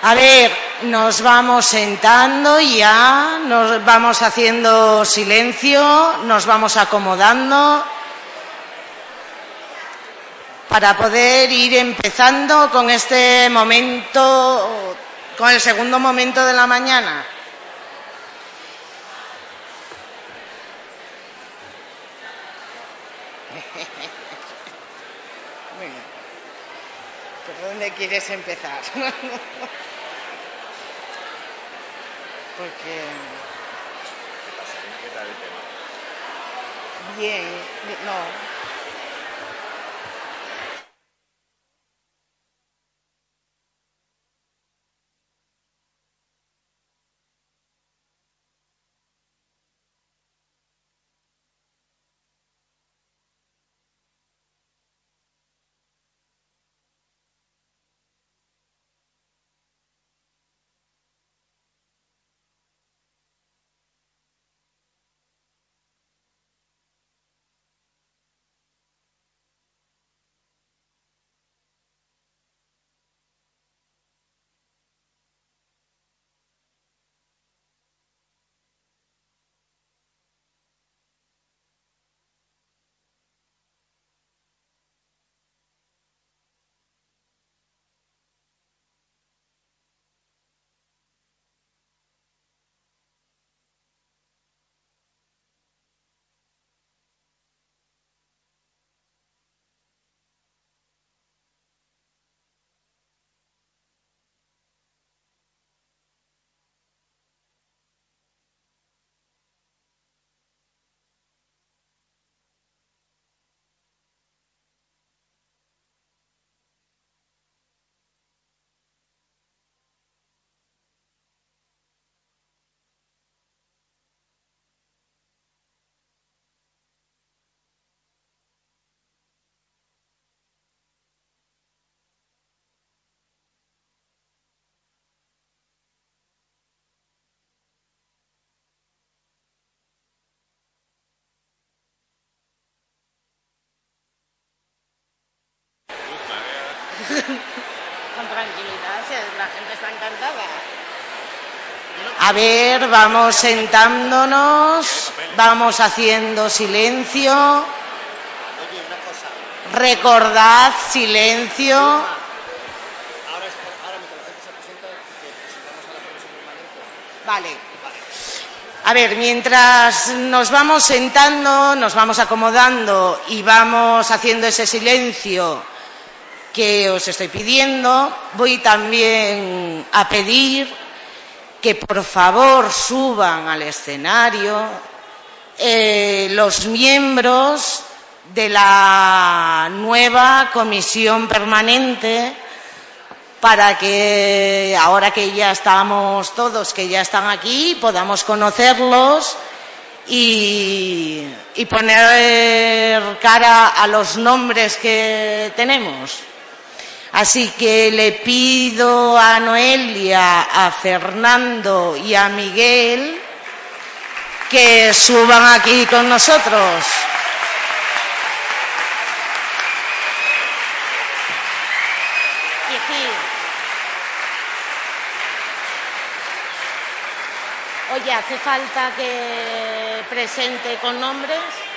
A ver, nos vamos sentando ya, nos vamos haciendo silencio, nos vamos acomodando para poder ir empezando con este momento, con el segundo momento de la mañana. Bueno, ¿por dónde quieres empezar? Porque... ¿Qué tal el tema? Bien, no. Con tranquilidad, la gente está encantada. A ver, vamos sentándonos, vamos haciendo silencio. Oye, una cosa. Recordad, silencio. Ahora mientras la gente se presenta, que presentamos a la comisión permanente. Vale. A ver, mientras nos vamos sentando, nos vamos acomodando y vamos haciendo ese silencio que os estoy pidiendo, voy también a pedir que por favor suban al escenario los miembros de la nueva comisión permanente, para que ahora que ya estamos todos, que ya están aquí, podamos conocerlos y poner cara a los nombres que tenemos. Así que le pido a Noelia, a Fernando y a Miguel que suban aquí con nosotros. Oye, ¿hace falta que presente con nombres?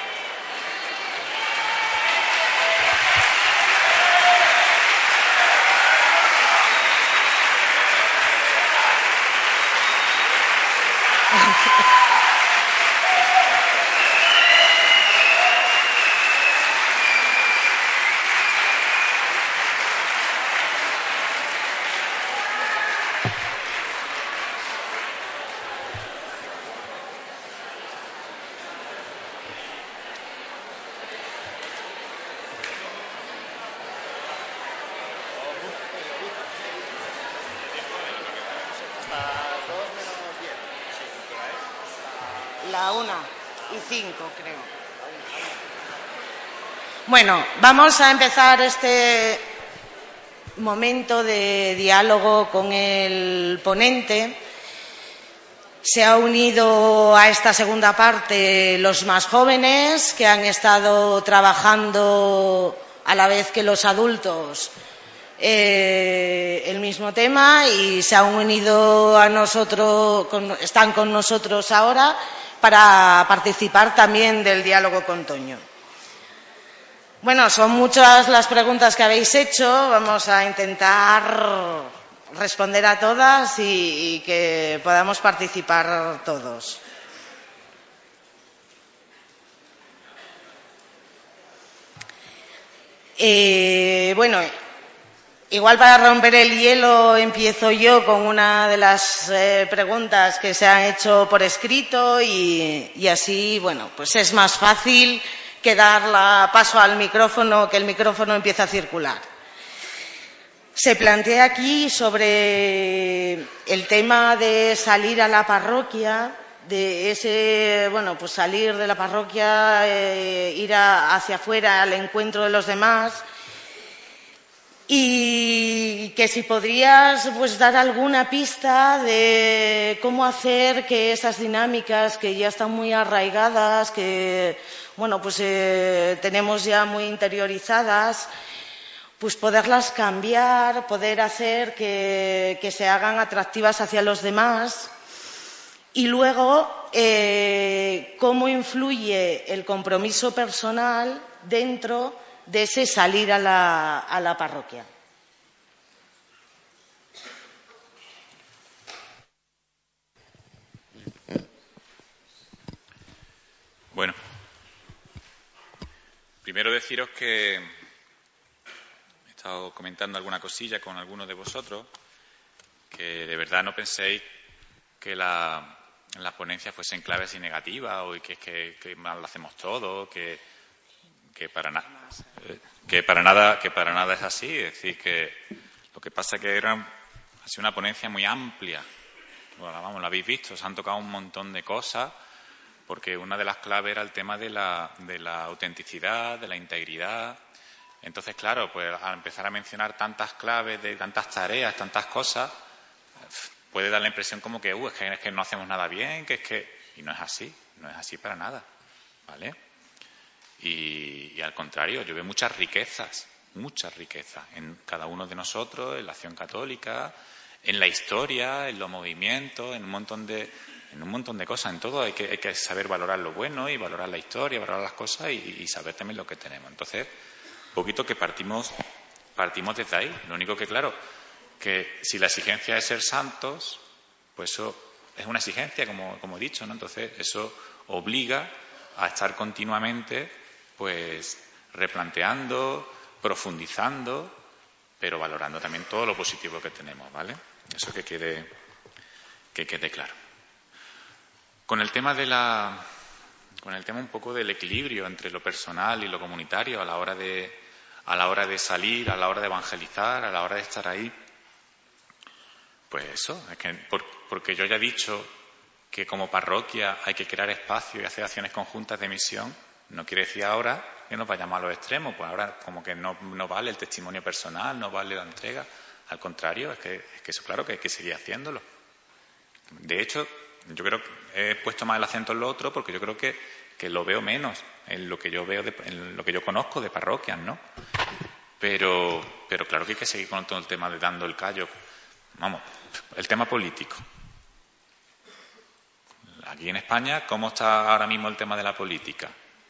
La 1:05, creo. Bueno, vamos a empezar este momento de diálogo con el ponente. Se ha unido a esta segunda parte los más jóvenes, que han estado trabajando a la vez que los adultos el mismo tema y se han unido a nosotros, están con nosotros ahora para participar también del diálogo con Toño. Bueno, son muchas las preguntas que habéis hecho. Vamos a intentar responder a todas y que podamos participar todos. Bueno, igual para romper el hielo empiezo yo con una de las preguntas que se han hecho por escrito y así, bueno, pues es más fácil que dar paso al micrófono, que el micrófono empiece a circular. Se plantea aquí sobre el tema de salir a la parroquia, de ese, bueno, pues salir de la parroquia, ir hacia afuera al encuentro de los demás. Y que si podrías pues dar alguna pista de cómo hacer que esas dinámicas que ya están muy arraigadas, que bueno pues tenemos ya muy interiorizadas, pues poderlas cambiar, poder hacer que se hagan atractivas hacia los demás. Y luego, cómo influye el compromiso personal dentro de ese salir a la parroquia. Bueno, primero deciros que he estado comentando alguna cosilla con algunos de vosotros, que de verdad no penséis que las ponencias fuesen claves y negativas o que mal lo hacemos todo, que para nada es así. Es decir, que lo que pasa es que ha sido una ponencia muy amplia. Bueno, vamos, lo habéis visto, se han tocado un montón de cosas, porque una de las claves era el tema de la autenticidad, de la integridad. Entonces, claro, pues al empezar a mencionar tantas claves, de tantas tareas, tantas cosas, puede dar la impresión como que, es que no hacemos nada bien, y no es así para nada, ¿vale? Y al contrario, yo veo muchas riquezas en cada uno de nosotros, en la acción católica, en la historia, en los movimientos, en un montón de cosas. En todo hay que saber valorar lo bueno y valorar la historia, valorar las cosas y saber también lo que tenemos. Entonces, un poquito que partimos desde ahí. Lo único que, claro, que si la exigencia es ser santos, pues eso es una exigencia, como he dicho, ¿no? Entonces, eso obliga a estar continuamente pues replanteando, profundizando, pero valorando también todo lo positivo que tenemos, ¿vale? Eso que quede claro. Con el tema un poco del equilibrio entre lo personal y lo comunitario a la hora de salir, a la hora de evangelizar, a la hora de estar ahí, pues eso, es que porque yo ya he dicho que como parroquia hay que crear espacio y hacer acciones conjuntas de misión. No quiere decir ahora que nos vayamos a los extremos, pues ahora como que no vale el testimonio personal, no vale la entrega. Al contrario, es que eso claro que hay que seguir haciéndolo. De hecho, yo creo que he puesto más el acento en lo otro porque yo creo que lo veo menos en lo que yo veo, en lo que yo conozco de parroquias, ¿no? Pero claro que hay que seguir con todo el tema de dando el callo. Vamos, el tema político. Aquí en España, ¿cómo está ahora mismo el tema de la política?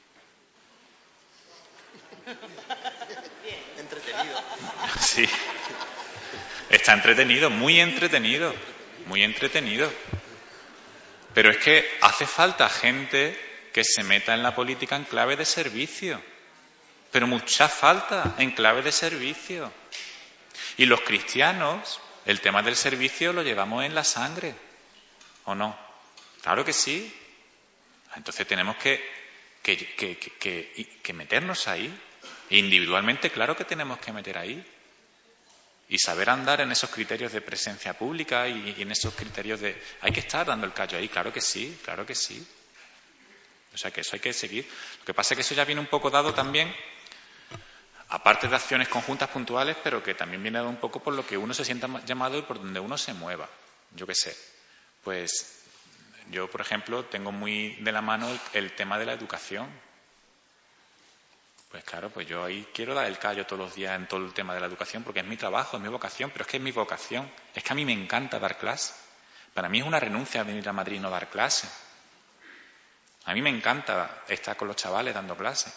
Entretenido. Sí. Está entretenido, muy entretenido. Muy entretenido. Pero es que hace falta gente que se meta en la política en clave de servicio. Pero mucha falta en clave de servicio. Y los cristianos, el tema del servicio lo llevamos en la sangre. ¿O no? Claro que sí. Entonces tenemos que meternos ahí. Individualmente, claro que tenemos que meter ahí. Y saber andar en esos criterios de presencia pública y en esos criterios de... Hay que estar dando el callo ahí, claro que sí, claro que sí. O sea que eso hay que seguir. Lo que pasa es que eso ya viene un poco dado también, aparte de acciones conjuntas puntuales, pero que también viene dado un poco por lo que uno se sienta llamado y por donde uno se mueva. Yo qué sé. Pues yo, por ejemplo, tengo muy de la mano el tema de la educación. Pues claro, pues yo ahí quiero dar el callo todos los días en todo el tema de la educación porque es mi trabajo, es mi vocación, pero es que es mi vocación. Es que a mí me encanta dar clase. Para mí es una renuncia venir a Madrid y no dar clase. A mí me encanta estar con los chavales dando clases.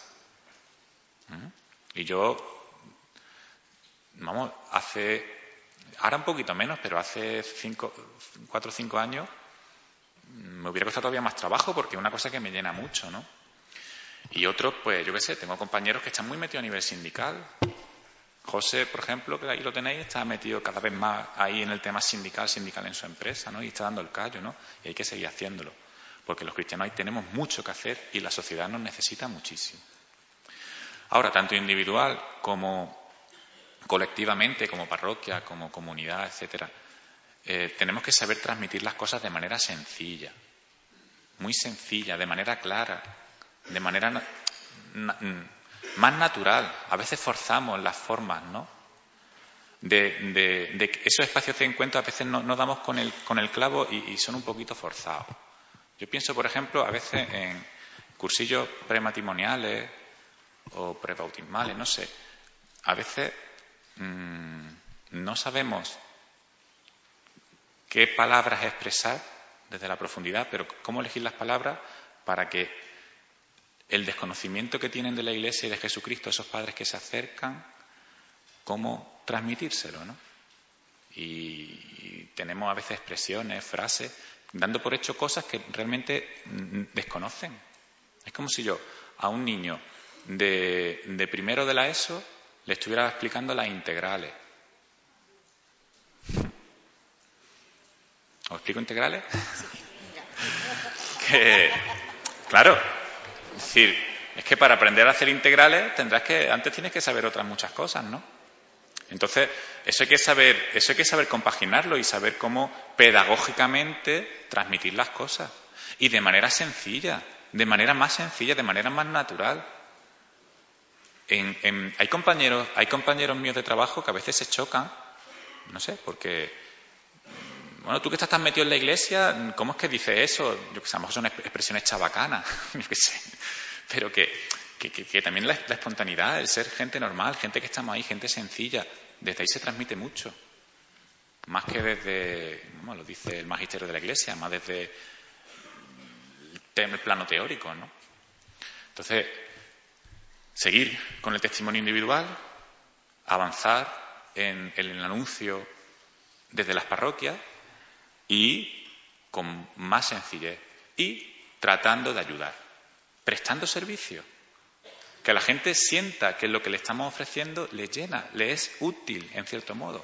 Y yo, vamos, ahora un poquito menos, pero hace 4 o 5 años me hubiera costado todavía más trabajo porque es una cosa que me llena mucho, ¿no? Y otros, pues yo qué sé, tengo compañeros que están muy metidos a nivel sindical. José, por ejemplo, que ahí lo tenéis, está metido cada vez más ahí en el tema sindical en su empresa, ¿no? Y está dando el callo, ¿no? Y hay que seguir haciéndolo. Porque los cristianos ahí tenemos mucho que hacer y la sociedad nos necesita muchísimo. Ahora, tanto individual como colectivamente, como parroquia, como comunidad, etcétera, tenemos que saber transmitir las cosas de manera sencilla, muy sencilla, de manera clara, de manera más natural. A veces forzamos las formas, ¿no? De esos espacios de encuentro a veces no damos con el clavo y son un poquito forzados. Yo pienso, por ejemplo, a veces en cursillos prematrimoniales o prebautismales, no sé. A veces no sabemos qué palabras expresar desde la profundidad, pero cómo elegir las palabras para que el desconocimiento que tienen de la Iglesia y de Jesucristo, esos padres que se acercan, cómo transmitírselo, ¿no? Y tenemos a veces expresiones, frases, dando por hecho cosas que realmente desconocen. Es como si yo a un niño de primero de la ESO le estuviera explicando las integrales. ¿Os explico integrales? Claro, es decir, es que para aprender a hacer integrales antes tienes que saber otras muchas cosas, ¿no? Entonces, eso hay que saber compaginarlo y saber cómo pedagógicamente transmitir las cosas. Y de manera sencilla, de manera más sencilla, de manera más natural. Hay compañeros míos de trabajo que a veces se chocan, no sé, porque, bueno, tú que estás tan metido en la Iglesia, ¿cómo es que dices eso? Yo que sé, a lo mejor son expresiones chabacanas, yo qué sé, pero que también la espontaneidad, el ser gente normal, gente que estamos ahí, gente sencilla, desde ahí se transmite mucho. Más que desde, como lo dice el magisterio de la Iglesia, más desde el plano teórico, ¿no? Entonces, seguir con el testimonio individual, avanzar en el anuncio desde las parroquias y con más sencillez y tratando de ayudar, prestando servicio. Que la gente sienta que lo que le estamos ofreciendo le llena, le es útil, en cierto modo.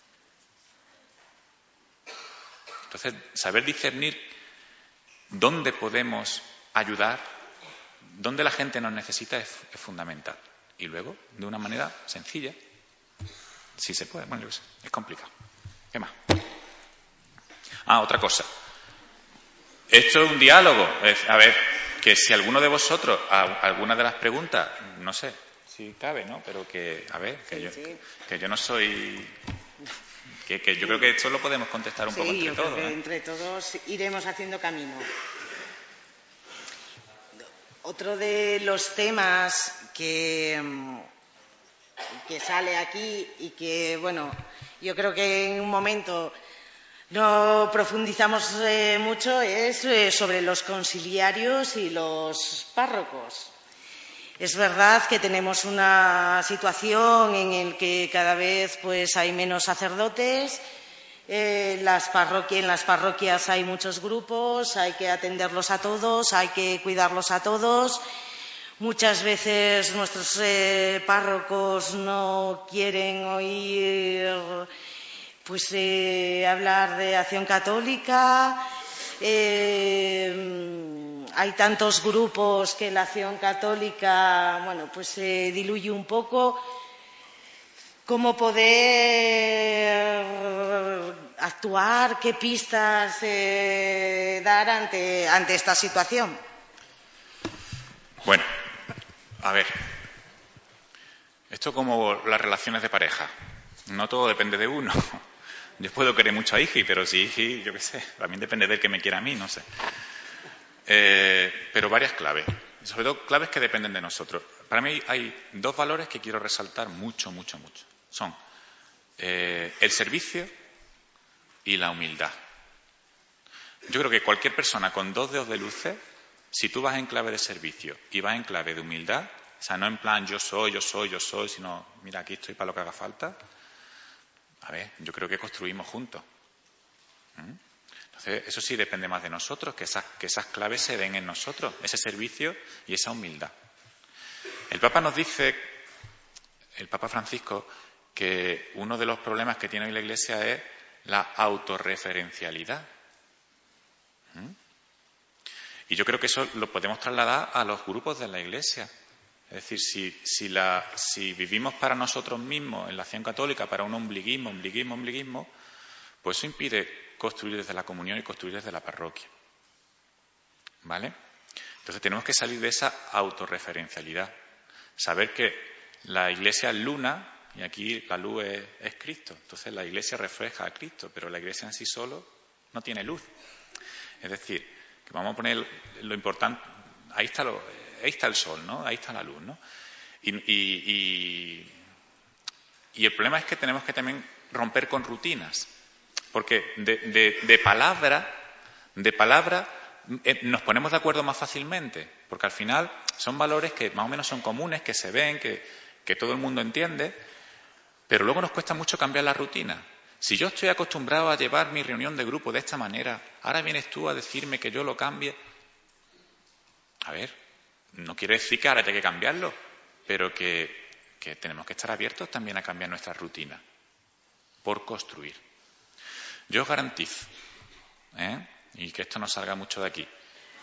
Entonces, saber discernir dónde podemos ayudar, dónde la gente nos necesita es fundamental. Y luego, de una manera sencilla, si se puede. Bueno, yo sé, es complicado. ¿Qué más? Otra cosa. Esto es un diálogo. A ver, que si alguno de vosotros, alguna de las preguntas, no sé si cabe, ¿no? Pero que, a ver, que yo no soy... Que yo creo que esto lo podemos contestar un poco entre todos. Sí, yo creo que entre todos iremos haciendo camino. Otro de los temas que sale aquí y que, bueno, yo creo que en un momento no profundizamos mucho es sobre los conciliarios y los párrocos. Es verdad que tenemos una situación en la que cada vez pues hay menos sacerdotes. En las parroquias hay muchos grupos, hay que atenderlos a todos, hay que cuidarlos a todos. Muchas veces nuestros párrocos no quieren oír hablar de Acción Católica. Hay tantos grupos que la Acción Católica, se diluye un poco. ¿Cómo poder actuar? ¿Qué pistas dar ante esta situación? Bueno, a ver. Esto como las relaciones de pareja. No todo depende de uno. Yo puedo querer mucho a Iji, pero si Iji, yo qué sé, también depende de él que me quiera a mí, no sé. Pero varias claves. Sobre todo claves que dependen de nosotros. para mí hay dos valores que quiero resaltar mucho. Son el servicio y la humildad. Yo creo que cualquier persona con dos dedos de luces, si tú vas en clave de servicio y vas en clave de humildad, o sea, no en plan yo soy, sino mira, aquí estoy para lo que haga falta, a ver, yo creo que construimos juntos. Entonces, eso sí depende más de nosotros, que esas claves se den en nosotros, ese servicio y esa humildad. El Papa nos dice, el Papa Francisco, que uno de los problemas que tiene hoy la Iglesia es la autorreferencialidad. Y yo creo que eso lo podemos trasladar a los grupos de la Iglesia. Es decir, si vivimos para nosotros mismos en la acción católica, para un ombliguismo, pues eso impide construir desde la comunión y construir desde la parroquia. ¿Vale? Entonces tenemos que salir de esa autorreferencialidad. Saber que la Iglesia es luna y aquí la luz es Cristo. Entonces la Iglesia refleja a Cristo, pero la Iglesia en sí solo no tiene luz. Es decir, que vamos a poner lo importante, ahí está el sol, ¿no? Ahí está la luz, ¿no? Y el problema es que tenemos que también romper con rutinas, porque de palabra nos ponemos de acuerdo más fácilmente, porque al final son valores que más o menos son comunes, que se ven, que todo el mundo entiende, pero luego nos cuesta mucho cambiar la rutina. Si yo estoy acostumbrado a llevar mi reunión de grupo de esta manera, ahora vienes tú a decirme que yo lo cambie. A ver, no quiere decir que ahora haya que cambiarlo, pero que tenemos que estar abiertos también a cambiar nuestra rutina por construir. Yo os garantizo, y que esto no salga mucho de aquí,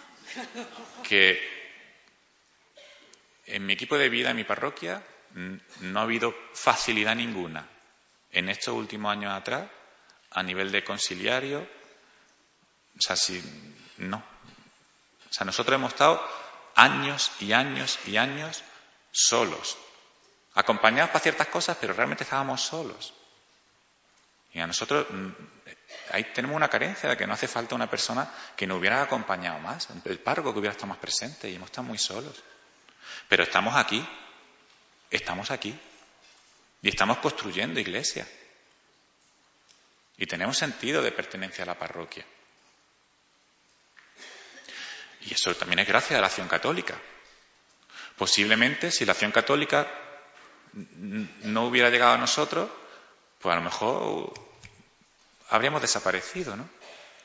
que en mi equipo de vida, en mi parroquia, no ha habido facilidad ninguna en estos últimos años atrás, a nivel de conciliario, o sea, no. O sea, nosotros hemos estado años y años solos, acompañados para ciertas cosas, pero realmente estábamos solos. Y a nosotros ahí tenemos una carencia de que no hace falta una persona que nos hubiera acompañado más, el párroco que hubiera estado más presente, y hemos estado muy solos. Pero estamos aquí, y estamos construyendo iglesia. Y tenemos sentido de pertenencia a la parroquia. Y eso también es gracias a la acción católica. Posiblemente, si la acción católica no hubiera llegado a nosotros, pues a lo mejor habríamos desaparecido, ¿no?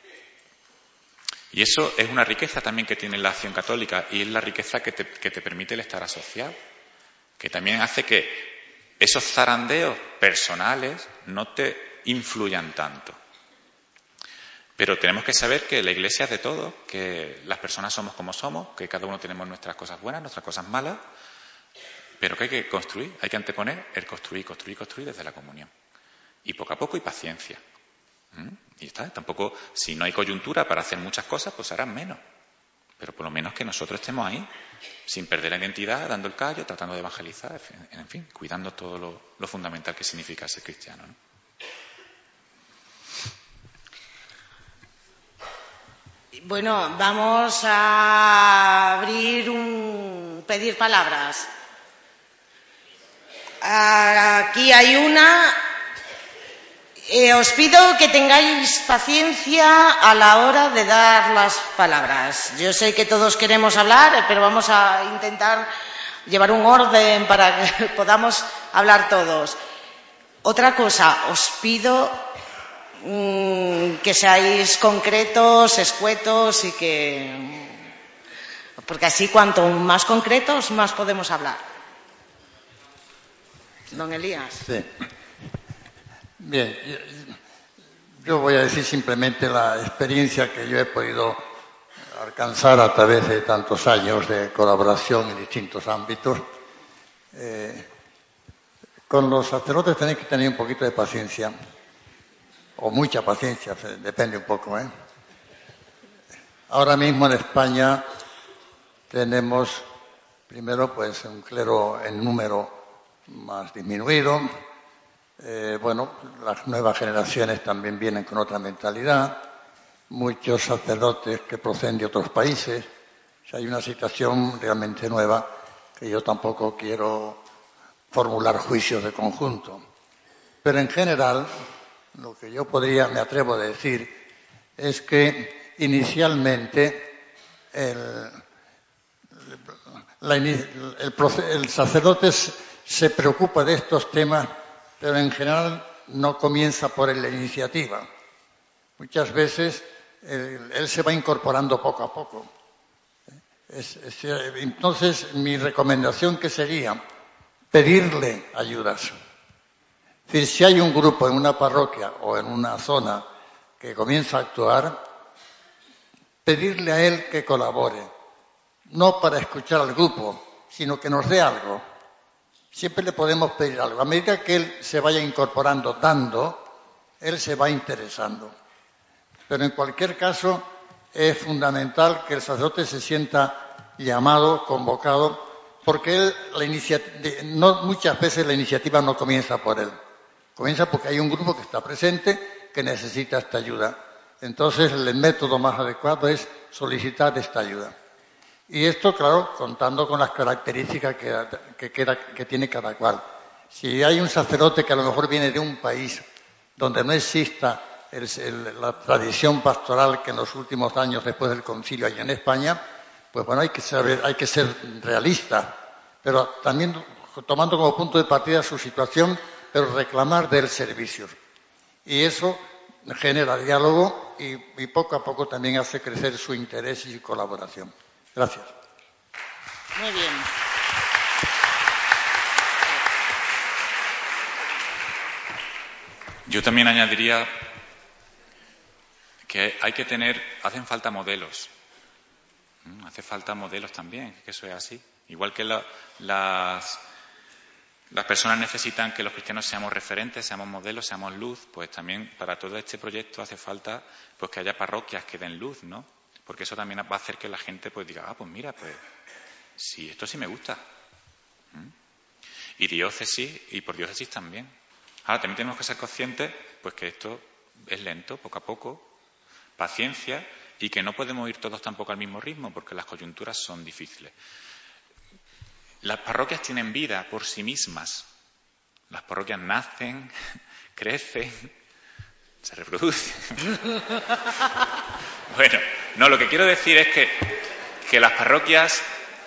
Y eso es una riqueza también que tiene la acción católica, y es la riqueza que te permite el estar asociado, que también hace que esos zarandeos personales no te influyan tanto. Pero tenemos que saber que la Iglesia es de todo, que las personas somos como somos, que cada uno tenemos nuestras cosas buenas, nuestras cosas malas, pero que hay que construir, hay que anteponer el construir desde la comunión. Y poco a poco y paciencia. Y está, tampoco, si no hay coyuntura para hacer muchas cosas, pues harán menos. Pero por lo menos que nosotros estemos ahí, sin perder la identidad, dando el callo, tratando de evangelizar, en fin, cuidando todo lo fundamental que significa ser cristiano, ¿no? Bueno, vamos a pedir palabras. Aquí hay una. Os pido que tengáis paciencia a la hora de dar las palabras. Yo sé que todos queremos hablar, pero vamos a intentar llevar un orden para que podamos hablar todos. Otra cosa, os pido que seáis concretos, escuetos y porque así cuanto más concretos, más podemos hablar. Don Elías. Sí. Bien, yo voy a decir simplemente la experiencia que yo he podido alcanzar a través de tantos años de colaboración en distintos ámbitos. Con los sacerdotes tenéis que tener un poquito de paciencia, o mucha paciencia, depende un poco, ¿eh? Ahora mismo en España tenemos, primero, pues un clero en número más disminuido. Bueno, las nuevas generaciones también vienen con otra mentalidad, muchos sacerdotes que proceden de otros países, o sea, hay una situación realmente nueva que yo tampoco quiero formular juicios de conjunto. Pero en general, lo que yo me atrevo a decir, es que inicialmente el sacerdote se preocupa de estos temas, pero en general no comienza por la iniciativa. Muchas veces él se va incorporando poco a poco. Entonces, mi recomendación que sería pedirle ayudas. Es decir, si hay un grupo en una parroquia o en una zona que comienza a actuar, pedirle a él que colabore, no para escuchar al grupo, sino que nos dé algo. Siempre le podemos pedir algo. A medida que él se vaya incorporando, dando, él se va interesando. Pero en cualquier caso, es fundamental que el sacerdote se sienta llamado, convocado, porque muchas veces la iniciativa no comienza por él. Comienza porque hay un grupo que está presente que necesita esta ayuda. Entonces, el método más adecuado es solicitar esta ayuda. Y esto, claro, contando con las características que tiene cada cual. Si hay un sacerdote que a lo mejor viene de un país donde no exista la tradición pastoral que en los últimos años después del concilio hay en España, pues bueno, hay que ser realista, pero también tomando como punto de partida su situación, pero reclamar del servicio. Y eso genera diálogo y poco a poco también hace crecer su interés y su colaboración. Gracias. Muy bien. Yo también añadiría que hacen falta modelos. Hace falta modelos también, que eso es así. Igual que las personas necesitan que los cristianos seamos referentes, seamos modelos, seamos luz, pues también para todo este proyecto hace falta pues que haya parroquias que den luz, ¿no? Porque eso también va a hacer que la gente pues diga, pues mira, pues sí, esto sí me gusta. Y diócesis, y por diócesis también. Ahora también tenemos que ser conscientes pues que esto es lento, poco a poco, paciencia, y que no podemos ir todos tampoco al mismo ritmo porque las coyunturas son difíciles. Las parroquias tienen vida por sí mismas. Las parroquias nacen, crecen, se reproducen. Bueno, no, lo que quiero decir es que las parroquias,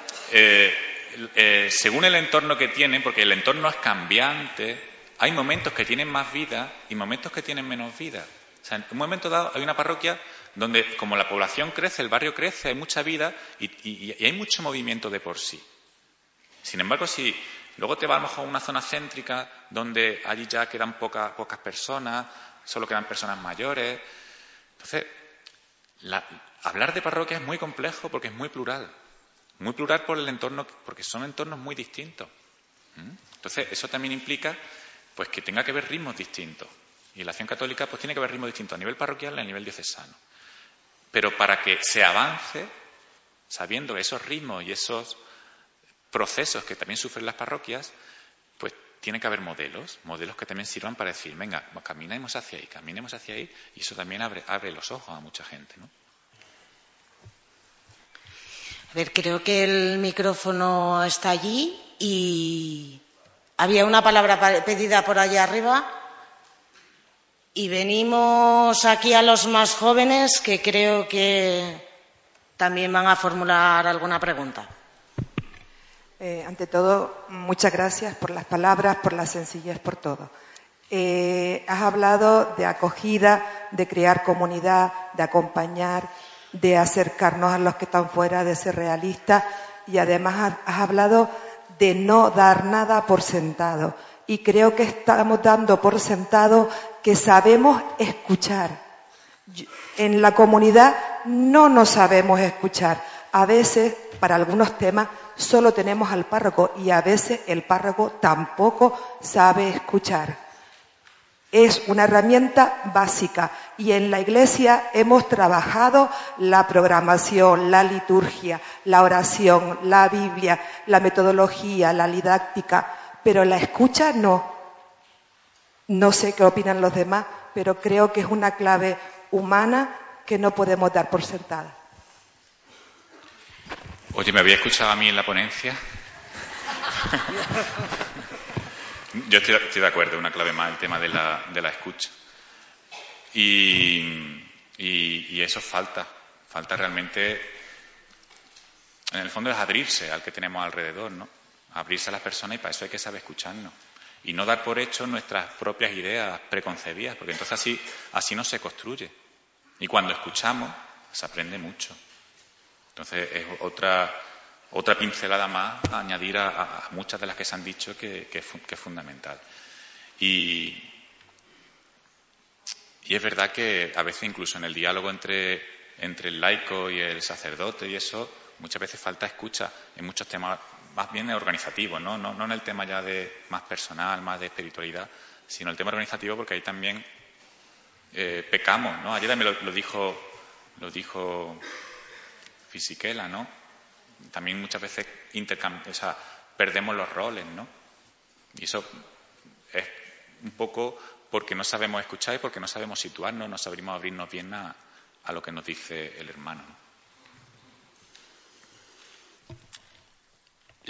según el entorno que tienen, porque el entorno es cambiante, hay momentos que tienen más vida y momentos que tienen menos vida. O sea, en un momento dado hay una parroquia donde, como la población crece, el barrio crece, hay mucha vida y hay mucho movimiento de por sí. Sin embargo, si luego te vas a lo mejor a una zona céntrica donde allí ya quedan pocas personas, solo quedan personas mayores. Entonces, hablar de parroquia es muy complejo porque es muy plural. Muy plural por el entorno, porque son entornos muy distintos. Entonces, eso también implica pues que tenga que haber ritmos distintos. Y en la acción católica pues tiene que haber ritmos distintos a nivel parroquial y a nivel diocesano. Pero para que se avance, sabiendo esos ritmos y esos procesos que también sufren las parroquias, pues tiene que haber modelos que también sirvan para decir, venga, caminemos hacia ahí, y eso también abre los ojos a mucha gente, ¿no? A ver, creo que el micrófono está allí y había una palabra pedida por allá arriba y venimos aquí a los más jóvenes que creo que también van a formular alguna pregunta. Ante todo, muchas gracias por las palabras, por la sencillez, por todo. Has hablado de acogida, de crear comunidad, de acompañar, de acercarnos a los que están fuera, de ser realistas, y además has hablado de no dar nada por sentado. Y creo que estamos dando por sentado que sabemos escuchar. En la comunidad no nos sabemos escuchar. A veces, para algunos temas, solo tenemos al párroco y a veces el párroco tampoco sabe escuchar. Es una herramienta básica y en la Iglesia hemos trabajado la programación, la liturgia, la oración, la Biblia, la metodología, la didáctica, pero la escucha no. No sé qué opinan los demás, pero creo que es una clave humana que no podemos dar por sentada. Oye, ¿me había escuchado a mí en la ponencia? Yo estoy de acuerdo, una clave más el tema de la escucha. Y eso falta realmente, en el fondo es abrirse al que tenemos alrededor, ¿no? Abrirse a las personas, y para eso hay que saber escucharnos. Y no dar por hecho nuestras propias ideas preconcebidas, porque entonces así no se construye. Y cuando escuchamos, se aprende mucho. Entonces es otra pincelada más a añadir a muchas de las que se han dicho que es fundamental. Y es verdad que a veces incluso en el diálogo entre el laico y el sacerdote y eso, muchas veces falta escucha en muchos temas más bien organizativos, ¿no? No en el tema ya de más personal, más de espiritualidad, sino el tema organizativo, porque ahí también pecamos, ¿no? Ayer también lo dijo Fisichella, ¿no? También muchas veces perdemos los roles, ¿no? Y eso es un poco porque no sabemos escuchar y porque no sabemos situarnos, no sabemos abrirnos bien a lo que nos dice el hermano, ¿no?